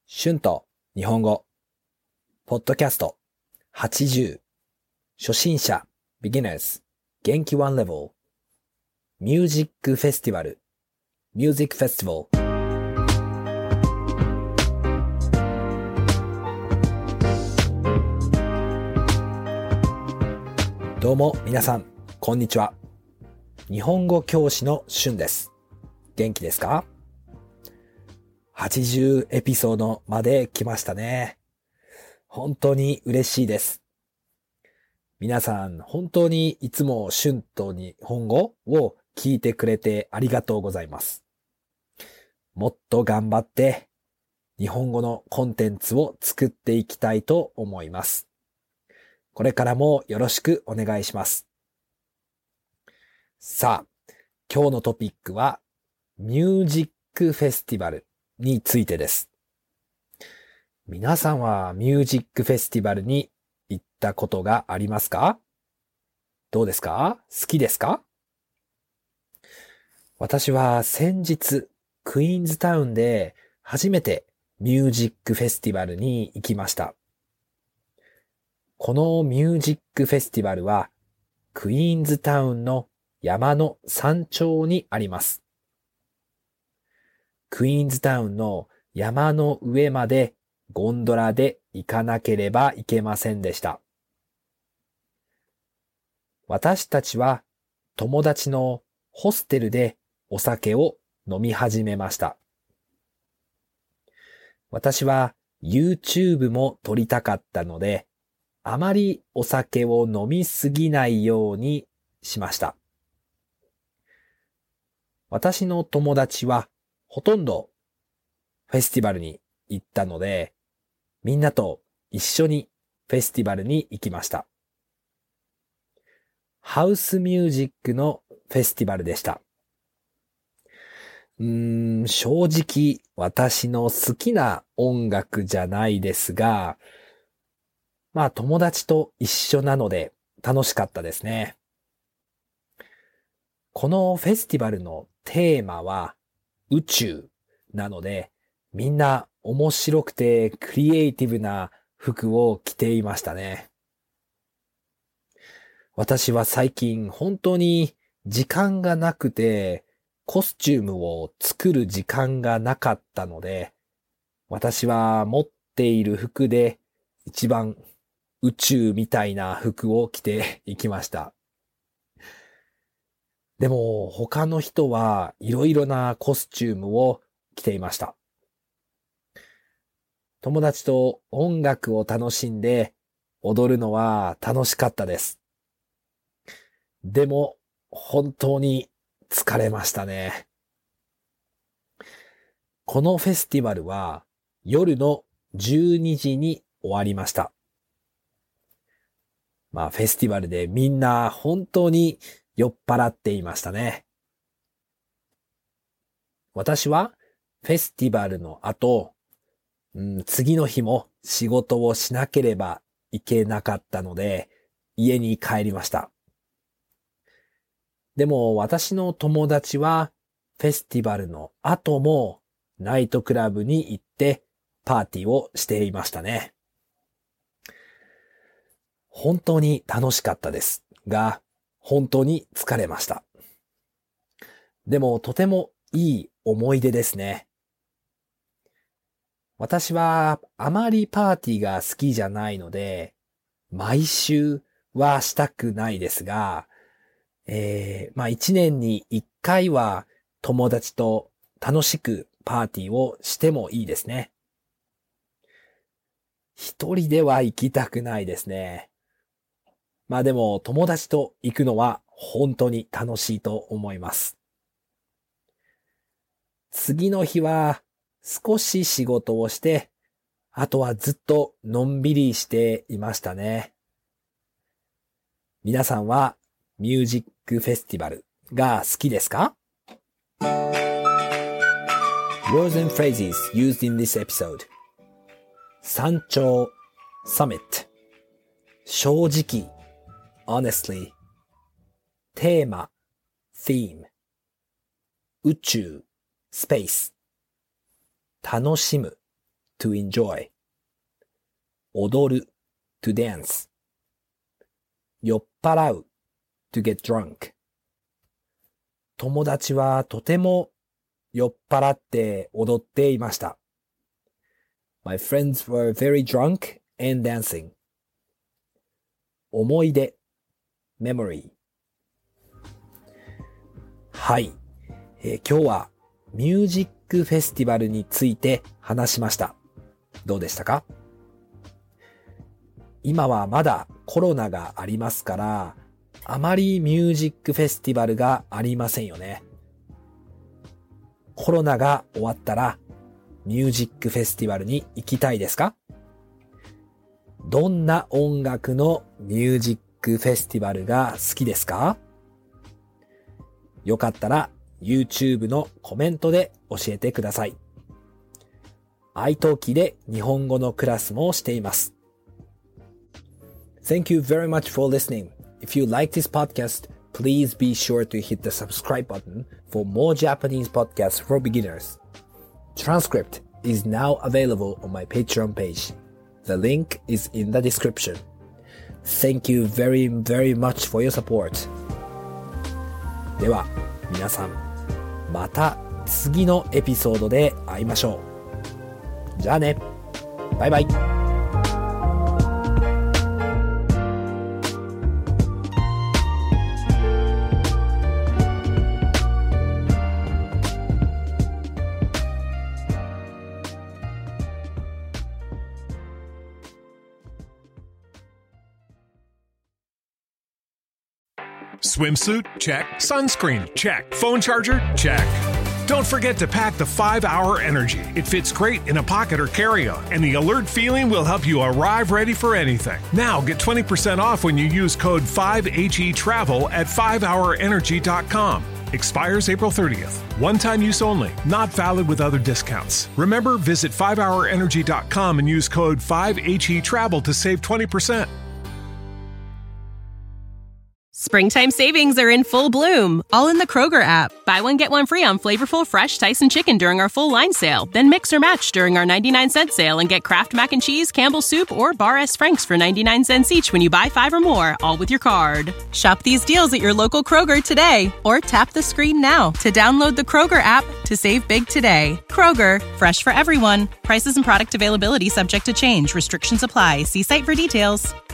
春と日本語ポッドキャスト80初心者 Beginners 元気 One Level ミュージックフェスティバル Music Festival。 どうも皆さんこんにちは。日本語教師の春です。元気ですか？80エピソードまで来ましたね。本当に嬉しいです。皆さん本当にいつも春と日本語を聞いてくれてありがとうございます。もっと頑張って日本語のコンテンツを作っていきたいと思います。これからもよろしくお願いします。さあ、今日のトピックはミュージックフェスティバルについてです。皆さんはミュージックフェスティバルに行ったことがありますか？どうですか？好きですか？私は先日クイーンズタウンで初めてミュージックフェスティバルに行きました。このミュージックフェスティバルはクイーンズタウンの山の山頂にあります。クイーンズタウンの山の上までゴンドラで行かなければいけませんでした。私たちは友達のホステルでお酒を飲み始めました。私は YouTube も撮りたかったので、あまりお酒を飲みすぎないようにしました。私の友達はほとんどフェスティバルに行ったので、みんなと一緒にフェスティバルに行きました。ハウスミュージックのフェスティバルでした。正直私の好きな音楽じゃないですが、友達と一緒なので楽しかったですね。このフェスティバルのテーマは宇宙なので、みんな面白くてクリエイティブな服を着ていましたね。私は最近本当に時間がなくてコスチュームを作る時間がなかったので、私は持っている服で一番宇宙みたいな服を着ていきました。でも他の人はいろいろなコスチュームを着ていました。友達と音楽を楽しんで踊るのは楽しかったです。でも本当に疲れましたね。このフェスティバルは夜の12時に終わりました。フェスティバルでみんな本当に酔っ払っていましたね。私はフェスティバルの後、次の日も仕事をしなければいけなかったので、家に帰りました。でも私の友達はフェスティバルの後もナイトクラブに行ってパーティーをしていましたね。本当に楽しかったですが、本当に疲れました。でもとてもいい思い出ですね。私はあまりパーティーが好きじゃないので、毎週はしたくないですが、一年に一回は友達と楽しくパーティーをしてもいいですね。一人では行きたくないですね。でも友達と行くのは本当に楽しいと思います。次の日は少し仕事をして、あとはずっとのんびりしていましたね。皆さんはミュージックフェスティバルが好きですか？ Words and phrases used in this episode. 山頂 Summit 正直 Honestly テーマ Theme 宇宙 Space 楽しむ to enjoy 踊る to dance 酔っ払う to get drunk 友達はとても酔っ払って踊っていました。My friends were very drunk and dancing. 思い出 memory はい、今日はミュージックフェスティバルについて話しました。どうでしたか？今はまだコロナがありますから、あまりミュージックフェスティバルがありませんよね。コロナが終わったらミュージックフェスティバルに行きたいですか？どんな音楽のミュージックフェスティバルが好きですか？よかったら YouTube のコメントで教えてください。iTalki で日本語のクラスもしています。Thank you very much for listening. If you like this podcast, please be sure to hit the subscribe button for more Japanese podcasts for beginners. Transcript is now available on my Patreon page. The link is in the description. Thank you very, very much for your support. では、皆さん、また次のエピソードで会いましょう。じゃあね。バイバイ。 Swimsuit? Check. Sunscreen? Check. Phone charger? Check. Don't forget to pack the 5-Hour Energy. It fits great in a pocket or carry-on, and the alert feeling will help you arrive ready for anything. Now get 20% off when you use code 5HETRAVEL at 5hourenergy.com. Expires April 30th. One-time use only. Not valid with other discounts. Remember, visit 5hourenergy.com and use code 5HETRAVEL to save 20%. Springtime savings are in full bloom, all in the Kroger app. Buy one, get one free on flavorful, fresh Tyson chicken during our full line sale. Then mix or match during our 99-cent sale and get Kraft Mac and Cheese, Campbell's Soup, or Bar S. Frank's for 99 cents each when you buy 5 or more, all with your card. Shop these deals at your local Kroger today, or tap the screen now to download the Kroger app to save big today. Kroger, fresh for everyone. Prices and product availability subject to change. Restrictions apply. See site for details.